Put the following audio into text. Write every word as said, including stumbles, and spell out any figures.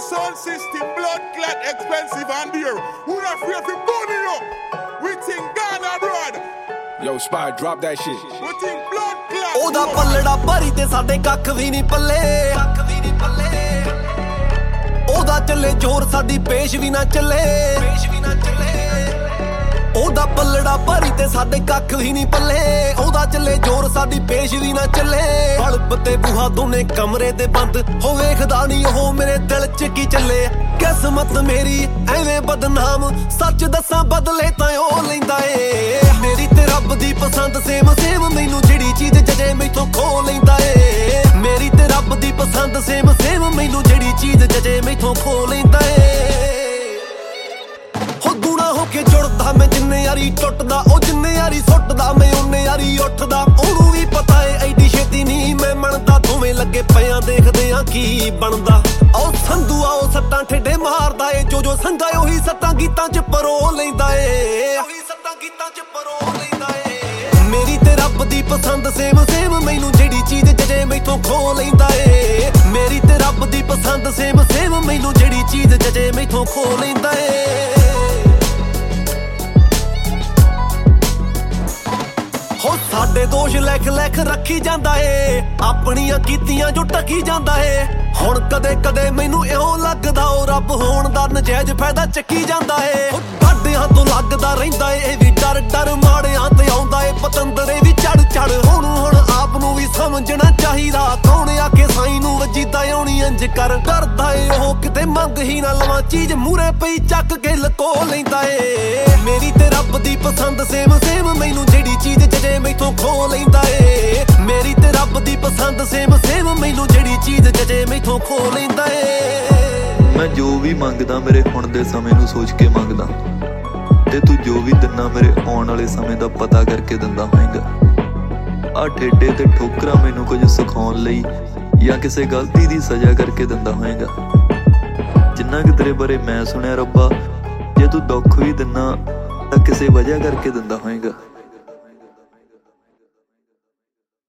sound system, blood clot, expensive and dear. Who not afraid for money up? We think Ghana abroad. Yo, Spy, drop that shit. We think blood clot. ਉਹਦਾ ਪੱਲੜਾ ਭਰੀ ਤੇ ਸਾਡੇ ਕੱਖ ਵੀ ਨਹੀਂ ਪੱਲੇ ਕੱਖ ਵੀ ਨਹੀਂ ਪੱਲੇ ਉਹਦਾ ਚੱਲੇ ਜ਼ੋਰ ਸਾਡੀ ਪੇਸ਼ ਵੀ ਨਾ ਚੱਲੇ ਪੇਸ਼ ਵੀ ਨਾ ਚੱਲੇ ਉਹਦਾ ਪੱਲੜਾ ਭਰੀ ਤੇ ਸਾਡੇ ਕੱਖ ਵੀ ਨਹੀਂ ਪੱਲੇ ਉਹਦਾ ਚੱਲੇ ਜ਼ੋਰ ਸਾਡੀ ਪੇਸ਼ ਵੀ ਨਾ ਚੱਲੇ ਬਲਬ ਤੇ ਬੂਹਾ ਦੋਨੇ ਕਮਰੇ ਦੇ ਬੰਦ ਹੋ ਵੇਖਦਾ ਨਹੀਂ ਉਹ ਮੇਰੇ ਦਿਲ 'ਚ ਕੀ ਚੱਲੇ ਕਿਸਮਤ ਮੇਰੀ ਐਵੇਂ ਬਦਨਾਮ ਸੱਚ ਦੱਸਾਂ ਬਦਲੇ ਤਾਂ ਉਹ ਲੈਂਦਾ ਏ ਮੇਰੀ ਤੇ ਰੱਬ ਦੀ ਪਸੰਦ ਸੇਮ ਸੇਮ ਮੈਨੂੰ ਜਿਹੜੀ ਚੀਜ਼ ਜਜੇ ਮੈਥੋਂ ਖੋ ਲੈਂਦਾ ਏ ਮੇਰੀ ਤੇ ਰੱਬ ਦੀ ਪਸੰਦ ਸੇਮ ਸੇਮ ਮੈਨੂੰ ਜਿਹੜੀ ਚੀਜ਼ ਜਜੇ ਮੈਥੋਂ ਖੋ ਲੈਂਦਾ ਏ ਹੋ ਗੁਣਾ ਹੋ ਕੇ ਜੁੜਦਾ ਮੈਂ ਜਿੰਨੇ ਯਾਰੀ ਟੁੱਟਦਾ ਉਹ ਜਿੰਨੇ ਯਾਰੀ ਸੁੱਟਦਾ ਮੈਂ ਉਹਨੇ ਯਾਰੀ ਉੱਠਦਾ ਉਹਨੂੰ ਵੀ ਪਤਾ ਏ ਐਡੀ ਛੇਤੀ ਨਹੀਂ ਮੈਂ ਮੰਨਦਾ ਦੋਵੇਂ ਲੱਗੇ ਪਿਆਂ ਦੇਖਦੇ ਆ ਕੀ ਬਣਦਾ ਉਹ ਸੰਧੂ ਆਓ ਸੱਟਾਂ ਠੇਡੇ ਮਾਰਦਾ ਏ ਜੋ ਜੋ ਸੰਗਾ ਉਹੀ ਸੱਟਾਂ ਗੀਤਾਂ 'ਚ ਪਰੋ ਲੈਂਦਾ ਏ ਉਹੀ ਸੱਟਾਂ ਗੀਤਾਂ 'ਚ ਪਰੋ ਲੈਂਦਾ ਏ ਮੇਰੀ ਤੇ ਰੱਬ ਦੀ ਪਸੰਦ ਸੇਮ ਸੇਮ ਮੈਨੂੰ ਜਿਹੜੀ ਚੀਜ਼ ਜਜੇ ਮੈਥੋਂ ਖੋ ਲੈਂਦਾ ਏ ਮੇਰੀ ਤੇ ਰੱਬ ਦੀ ਪਸੰਦ ਸੇਮ ਸੇਮ ਮੈਨੂੰ ਜਿਹੜੀ ਚੀਜ਼ ਜਜੇ ਮੈਥੋਂ ਖੋ ਲੈਂਦਾ ਏ ਹੋ ਸਾਡੇ ਦੋਸ਼ ਲਿਖ ਲਿਖ ਰੱਖੀ ਜਾਂਦਾ ਏ ਆਪਣੀਆਂ ਕੀਤੀਆਂ ਜੋ ਟਕੀ ਜਾਂਦਾ ਏ ਹੁਣ ਕਦੇ ਕਦੇ ਮੈਨੂੰ ਇਉਂ ਲੱਗਦਾ ਉਹ ਰੱਬ ਹੋਣ ਦਾ ਨਜਾਇਜ਼ ਫਾਇਦਾ ਚੱਕੀ ਜਾਂਦਾ ਏ ਡਾਡਿਆਂ ਤੋਂ ਲੱਗਦਾ ਰਹਿੰਦਾ ਏ ਇਹ ਵੀ ਡਰ ਡਰ ਮਾੜਿਆਂ ਤੇ ਆਉਂਦਾ ਏ ਪਤੰਦਰੇ ਵੀ ਚੜ ਚੜ ਹੁਣ ਹੁਣ ਆਪ ਨੂੰ ਵੀ ਸਮਝਣਾ ਚਾਹੀਦਾ ਕੌਣ ਆ ਕੇ ਸਾਈ ਨੂੰ ਵਜੀਦਾ ਆਉਣੀ ਇੰਜ ਕਰ ਕਰਦਾ ਏ ਉਹ ਕਿਤੇ ਮੰਗ ਹੀ ਨਾ ਲਵਾਂ ਚੀਜ਼ ਮੂਰੇ ਪਈ ਚੱਕ ਕੇ ਲਕੋ ਲੈਂਦਾ ਏ ਮੇਰੀ ਤੇ ਰੱਬ ਦੀ ਪਸੰਦ ਸੇਮ ਸੇਮ ਮੈਨੂੰ ਜਿਹੜੀ ਚੀਜ਼ ਜਜੇ ਮੈਥੋਂ ਖੋ ਲੈਂਦਾ ਏ ਮੇਰੀ ਤੇ ਰੱਬ ਦੀ ਪਸੰਦ ਸੇਮ ਸੇਮ ਮੈਨੂੰ ਜਿਹੜੀ ਚੀਜ਼ ਜਜੇ ਮੈਥੋਂ ਖੋ ਲੈਂਦਾ ਏ ਮੈਂ ਜੋ ਵੀ ਮੰਗਦਾ ਮੇਰੇ ਹੁਣ ਦੇ ਸਮੇਂ ਨੂੰ ਸੋਚ ਕੇ ਮੰਗਦਾ ਤੇ ਤੂੰ ਜੋ ਵੀ ਦਿੰਨਾ ਮੇਰੇ ਆਉਣ ਵਾਲੇ ਸਮੇਂ ਦਾ ਪਤਾ ਕਰਕੇ ਦਿੰਦਾ ਹੋਏਗਾ ਆ ਠੇਡੇ ਤੇ ਠੋਕਰਾਂ ਮੈਨੂੰ ਕੁਝ ਸਿਖਾਉਣ ਲਈ ਜਾਂ ਕਿਸੇ ਗਲਤੀ ਦੀ ਸਜ਼ਾ ਕਰਕੇ ਦਿੰਦਾ ਹੋਏਗਾ ਜਿੰਨਾ ਕਿ ਤੇਰੇ ਬਾਰੇ ਮੈਂ ਸੁਣਿਆ ਰੱਬਾ ਜੇ ਤੂੰ ਦੁੱਖ ਵੀ ਦਿੰਨਾ ਤਾਂ ਕਿਸੇ ਵਜ੍ਹਾ ਕਰਕੇ ਦਿੰਦਾ ਹੋਏਗਾ।